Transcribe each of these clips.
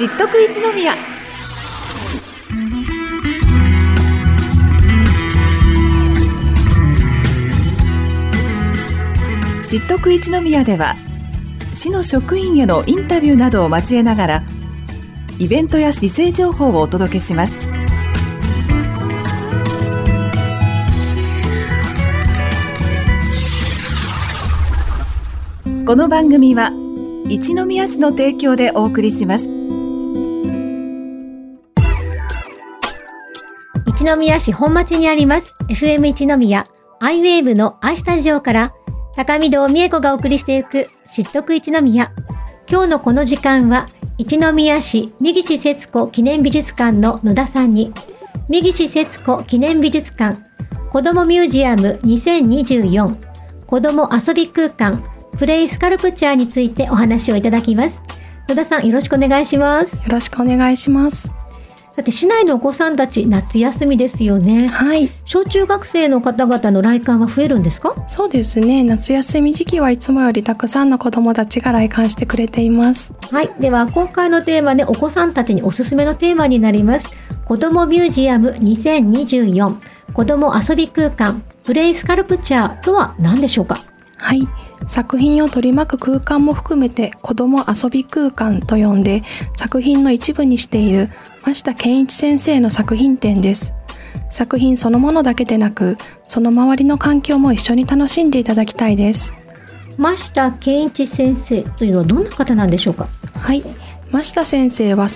知っとく一宮。知っとく一宮では、市の職員へのインタビューなどを交えながら、イベントや市政情報をお届けします。この番組は一宮市の提供でお送りします。 一宮市本町にあります FM 一宮アイウェーブの i スタジオから高見堂美恵子がお送りしていく知っとく一宮。今日のこの時間は一宮市三岸節子記念美術館の野田さんに、三岸節子記念美術館子どもミュージアム2024子ども遊び空間プレイスカルプチャーについてお話をいただきます。野田さん、よろしくお願いします。 よろしくお願いします。 さて、市内のお子さんたち夏休みですよね。 はい。 小中学生の方々の来館は増えるんですか？ そうですね。夏休み時期はいつもよりたくさんの子どもたちが来館してくれています。 はい。では今回のテーマでお子さんたちにおすすめのテーマになります。子どもミュージアム2024子ども遊び空間プレイスカルプチャーとは何でしょうか？ はい。作品を取り巻く空間も含めて子ども遊び空間と呼んで作品の一部にしている増田健一先生の作品展です。作品そのものだけでなく、その周りの環境も一緒に楽しんでいただきたいです。 増田健一先生というのはどんな方なんでしょうか？ はい。増田先生は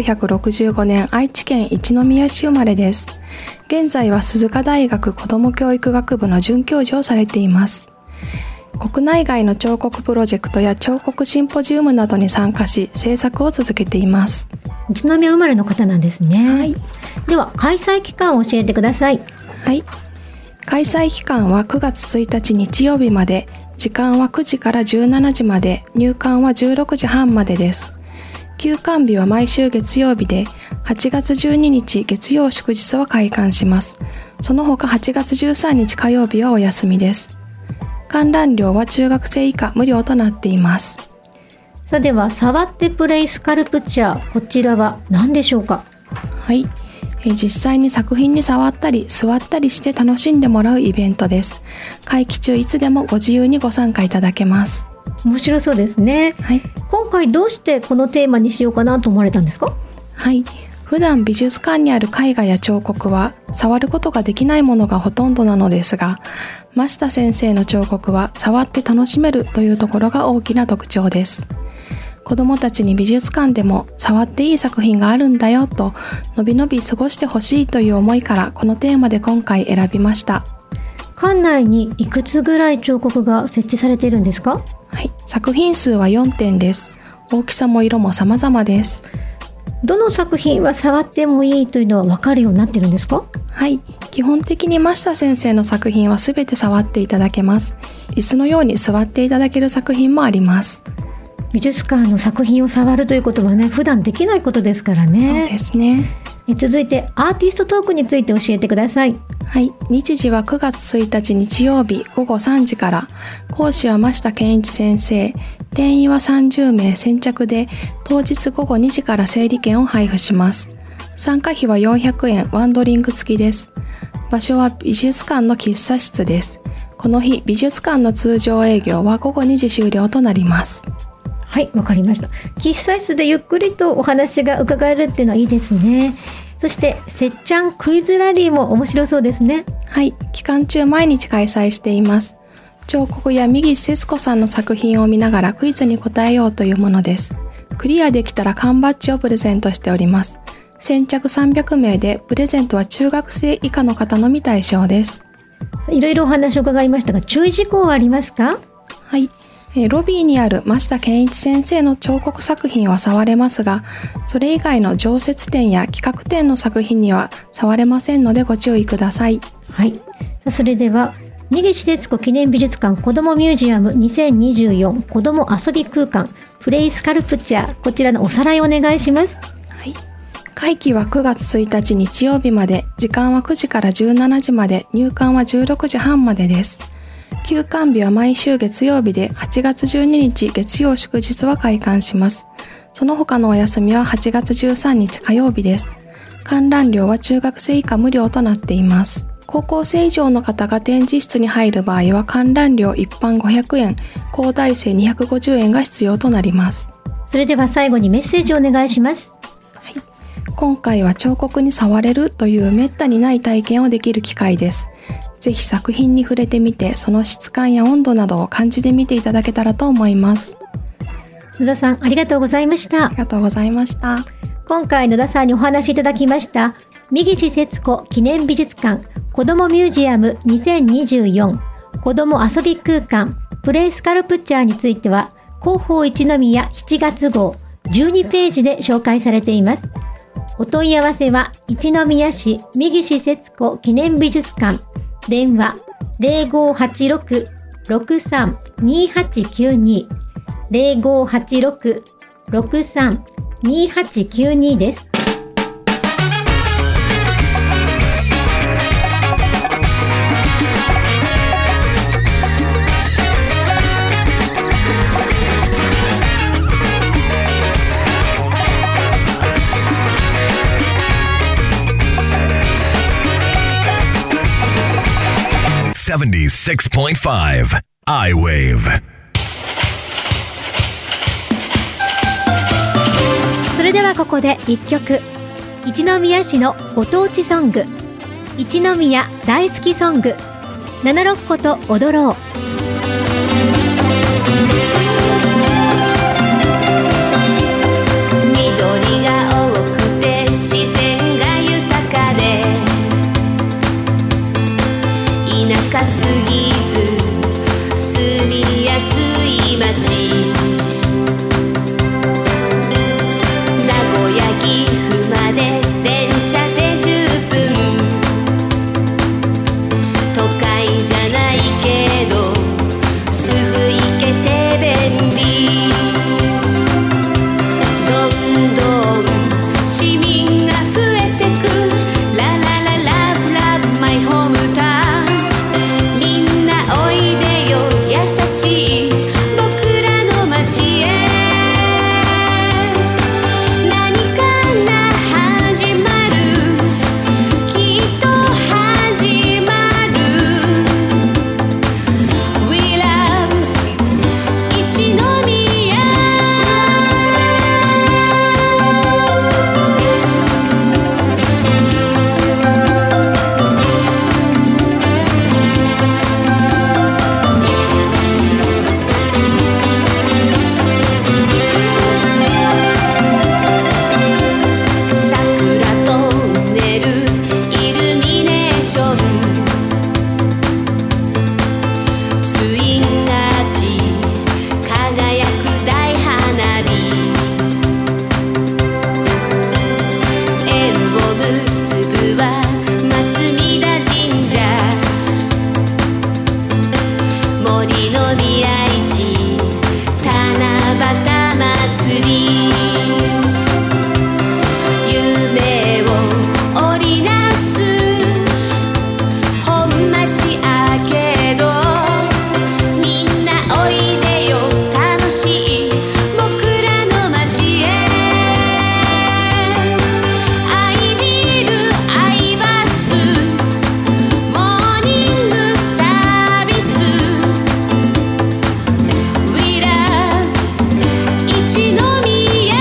1965年愛知県一宮市生まれです。現在は鈴鹿大学子ども教育学部の准教授をされています。国内外の彫刻プロジェクトや彫刻シンポジウムなどに参加し制作を続けています。 一宮生まれの方なんですね。はい。では開催期間を教えてください。 はい。開催期間は9月1日日曜日まで、時間は9時から17時まで、入館は16時半までです。休館日は毎週月曜日で、8月12日月曜祝日は開館します。その他8月13日火曜日はお休みです。観覧料は中学生以下無料となっています。 さあ、では触ってプレイスカルプチャー、こちらは何でしょうか？ はい。実際に作品に触ったり座ったりして楽しんでもらうイベントです。会期中いつでもご自由にご参加いただけます。 面白そうですね。はい。今回どうしてこのテーマにしようかなと思われたんですか？ はい。普段美術館にある絵画や彫刻は触ることができないものがほとんどなのですが、増田先生の彫刻は触って楽しめるというところが大きな特徴です。子どもたちに美術館でも触っていい作品があるんだよとのびのび過ごしてほしいという思いからこのテーマで今回選びました。 館内にいくつぐらい彫刻が設置されているんですか？ はい。作品数は4点です。大きさも色も様々です。 どの作品は触ってもいいというのは分かるようになってるんですか？ はい。基本的に増田先生の作品はすべて触っていただけます。椅子のように座っていただける作品もあります。 美術館の作品を触るということはね、普段できないことですからね。 そうですね。 続いてアーティストトークについて教えてください。 はい。日時は9月1日日曜日午後3時から、講師は増田健一先生、定員は30名先着で、当日午後2時から整理券を配布します。参加費は400円、ワンドリンク付きです。場所は美術館の喫茶室です。この日、美術館の通常営業は午後2時終了となります。 はい、わかりました。喫茶室でゆっくりとお話が伺えるっていうのはいいですね。そしてせっちゃんクイズラリーも面白そうですね。 はい、期間中毎日開催しています。彫刻や三岸節子さんの作品を見ながらクイズに答えようというものです。クリアできたら缶バッジをプレゼントしております。先着300名でプレゼントは中学生以下の方のみ対象です。 いろいろお話を伺いましたが、注意事項はありますか？ はい。ロビーにある増田健一先生の彫刻作品は触れますが、それ以外の常設展や企画展の作品には触れませんのでご注意ください。 はい。それでは、三岸節子記念美術館子どもミュージアム2024子ども遊び空間プレイスカルプチャー、こちらのおさらいお願いします。 はい。会期は9月1日日曜日まで、時間は9時から17時まで、入館は16時半までです。休館日は毎週月曜日で8月12日月曜祝日は開館します。 その他のお休みは8月13日火曜日です。観覧料は中学生以下無料となっています。高校生以上の方が展示室に入る場合は観覧料一般500円、高大生250円が必要となります。 それでは最後にメッセージをお願いします。 はい、今回は彫刻に触れるというめったにない体験をできる機会です。ぜひ作品に触れてみて、その質感や温度などを感じてみていただけたらと思います。 野田さん、ありがとうございました。 ありがとうございました。 今回野田さんにお話しいただきました三岸節子記念美術館子どもミュージアム2024子ども遊び空間プレイスカルプチャーについては広報一宮7月号12ページで紹介されています。お問い合わせは一宮市三岸節子記念美術館電話 0586-632892 0586-632892 です。 76.5 I-Wave。 それではここで一曲、一宮市のご当地ソング、一宮大好きソング、七六個と踊ろう。 緑が多くて自然が豊かで田舎すぎず住みやすい街、名古屋岐阜まで電車で10分、都会じゃないけどすぐ行けて便利、どんどん市民が増えてく、ララララブラブマイホームタウン、みんなおいでよ優しい僕らの街へ、何かが始まる、きっと始まる、 We love 一宮。桜トンネルイルミネーション、ツインアーチ輝く大花火、縁を結ぶは増田神社、森の宮市七夕祭り、夢を織りなす本町アーケード、みんなおいでよ楽しい僕らの街へ、アイビルアイバスモーニングサービス、 We love 一宮。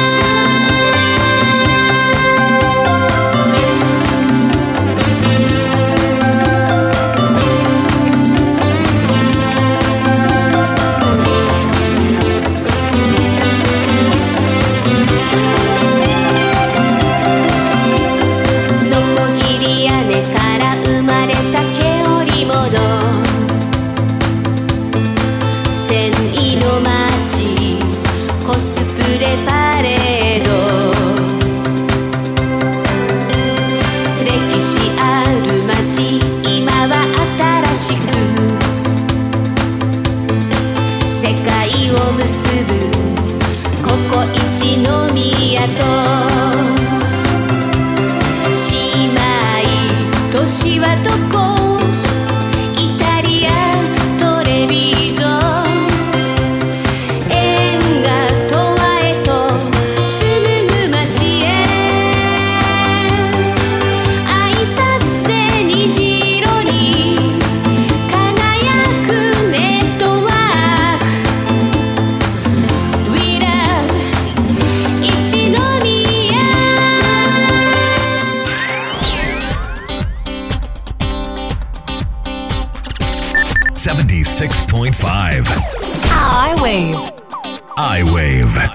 のこぎり屋根から生まれた毛織物、繊維の街コスプレパレード、歴史ある街今は新しく、世界を結ぶここ一宮と姉妹都市はどこ、イタリアトレビゾン、縁がとわへと 101.5 I-Wave I-Wave。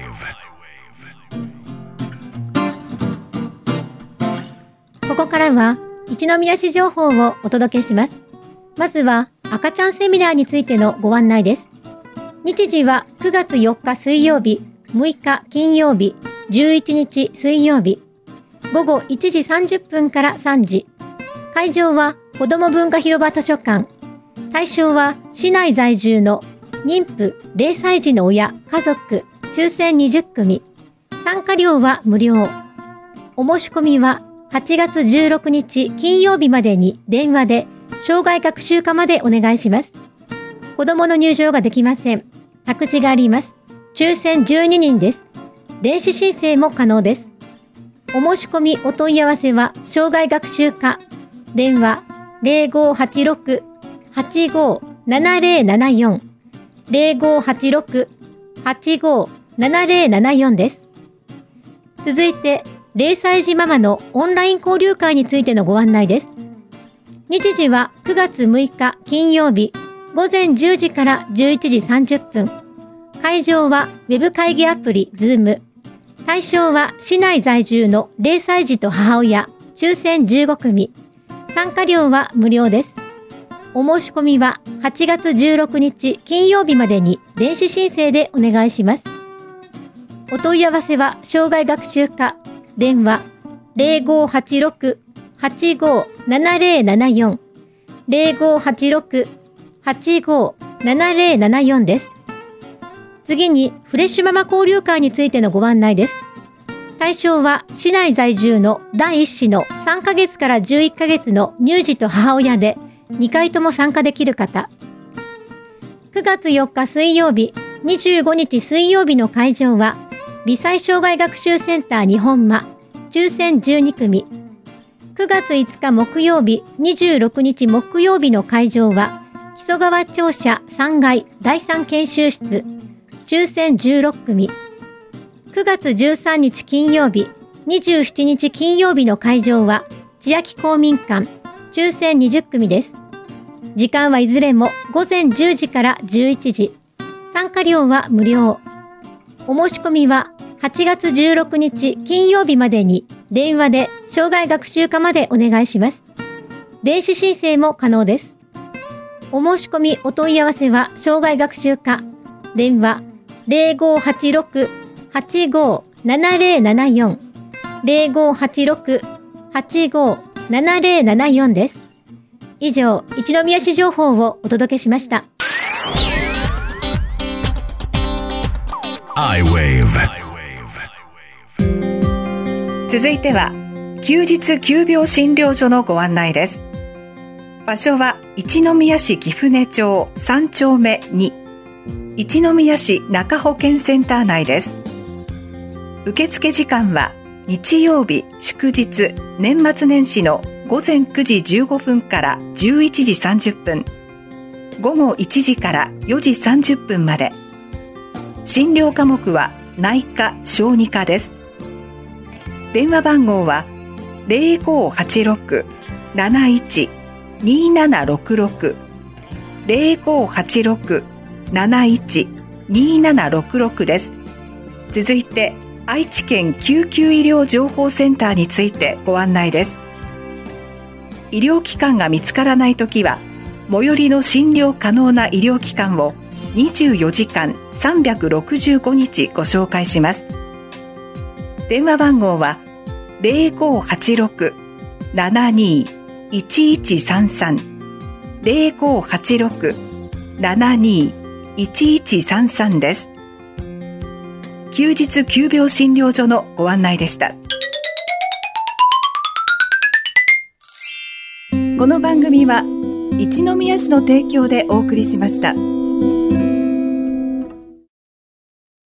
ここからは一宮市情報をお届けします。まずは赤ちゃんセミナーについてのご案内です。日時は9月4日水曜日、6日金曜日、11日水曜日、午後1時30分から3時。会場は子ども文化広場図書館。対象は市内在住の妊婦、0歳児の親、家族、抽選20組。参加料は無料。お申し込みは8月16日金曜日までに電話で障害学習課までお願いします。子どもの入場ができません。託児があります。抽選12人です。電子申請も可能です。お申し込みお問い合わせは障害学習課。電話 0586-857074 0586-857074 です。続いて0歳児ママのオンライン交流会についてのご案内です。日時は9月6日金曜日午前10時から11時30分。会場はウェブ会議アプリ Zoom。対象は市内在住の0歳児と母親、抽選15組。参加料は無料です。お申し込みは8月16日金曜日までに電子申請でお願いします。お問い合わせは障害学習課。電話 0586-857074 0586-857074 です。次にフレッシュママ交流会についてのご案内です。対象は市内在住の第1子の3ヶ月から11ヶ月の乳児と母親で2回とも参加できる方。9月4日水曜日、25日水曜日の会場は微細障害学習センター日本間、抽選12組。9月5日木曜日、26日木曜日の会場は木曽川庁舎3階第3研修室、抽選16組。9月13日金曜日、27日金曜日の会場は千秋公民館、抽選20組です。時間はいずれも午前10時から11時。参加料は無料。お申し込みは8月16日金曜日までに電話で障害学習課までお願いします。電子申請も可能です。お申し込みお問い合わせは障害学習課。電話 0586-857074 0586-857074 です。以上、一宮市情報をお届けしました。 I-Wave。 続いては休日急病診療所のご案内です。場所は一宮市貴船町3丁目2、一宮市中保健センター内です。受付時間は日曜日、祝日、年末年始の午前9時15分から11時30分、午後1時から4時30分まで。診療科目は内科・小児科です。電話番号は 0586-71-2766 0586-71-2766 です。続いて愛知県救急医療情報センターについてご案内です。医療機関が見つからないときは最寄りの診療可能な医療機関を24時間365日ご紹介します。電話番号は 0586-72-1133 0586-72-1133 です。休日急病診療所のご案内でした。この番組は一宮市の提供でお送りしました。